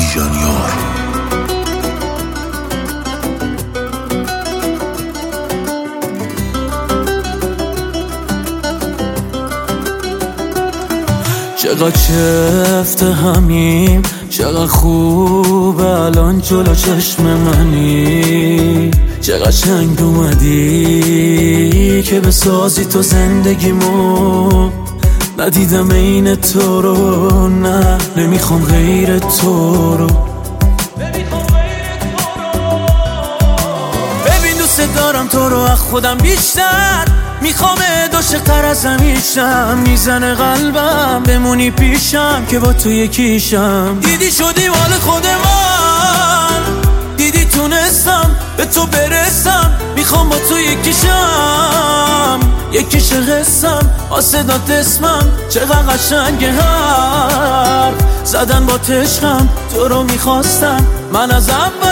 بیژن یار. چقدر چفت همیم، چقدر خوب الان جلو چشم منی، چقدر چنگ اومدی که بسازی تو زندگیمو. ندیدم این تو رو، نه نمیخوام غیر تو رو. ببین دوست دارم تو رو از خودم بیشتر، میخوام عاشق‌تر از همیشم. میزنه قلبم بمونی پیشم که با تو یکیشم. دیدی شدی مال خود من، دیدی تونستم به تو برسم. میخوام با تو یکیشم، یکیش قسم آسدات اسمم. چقدر قشنگه هر زدن با تشقم. تو رو میخواستم من از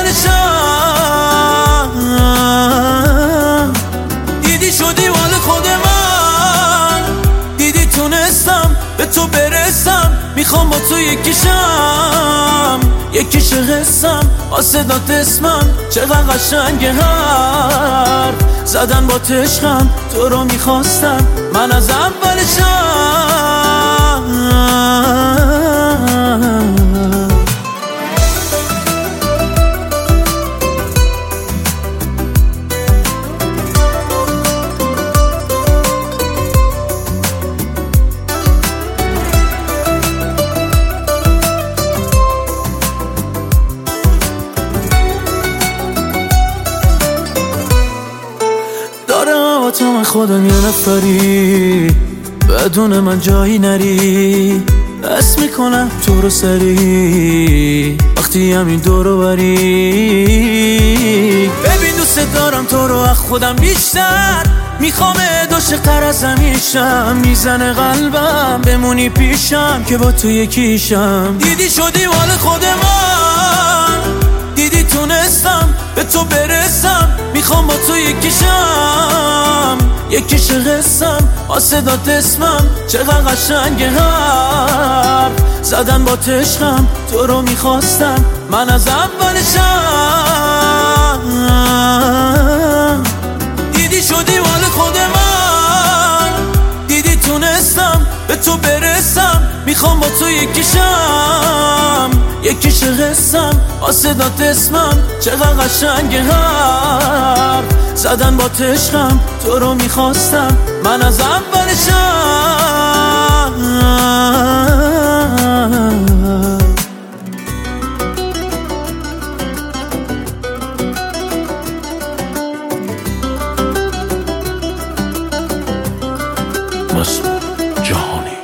اولشم. دیدی شدی مال خود من، دیدی تونستم به تو برسم. میخوام با تو یکیشم، یکیش قسم آسدات اسمم. چقدر قشنگه هر زدن با تشقم. تو رو میخواستم من از اولشم. تو خودم یه نفری، بدون من جایی نری. حس میکنم تو رو سری وقتی همین دورو بری. ببین دوست دارم تو رو از خودم بیشتر، میخوام عاشق‌تر از همیشم. میزنه قلبم بمونی پیشم که با تو یکیشم. دیدی شدی مال خود من، دیدی تونستم به تو برسم. میخوام با تو یکیشم، یکیش قسم آسدات اسمم. چقدر قشنگه هر زدن با تشقم. تو رو میخواستم من از اولشم. دیدی شدی مال خود من، دیدی تونستم به تو برسم. میخوام با تو یکیشم، یکیش قسم آسدات اسمم. چقدر قشنگه هر زدن با تشقم. تو رو میخواستم من از اولشم. مسعود جهانی.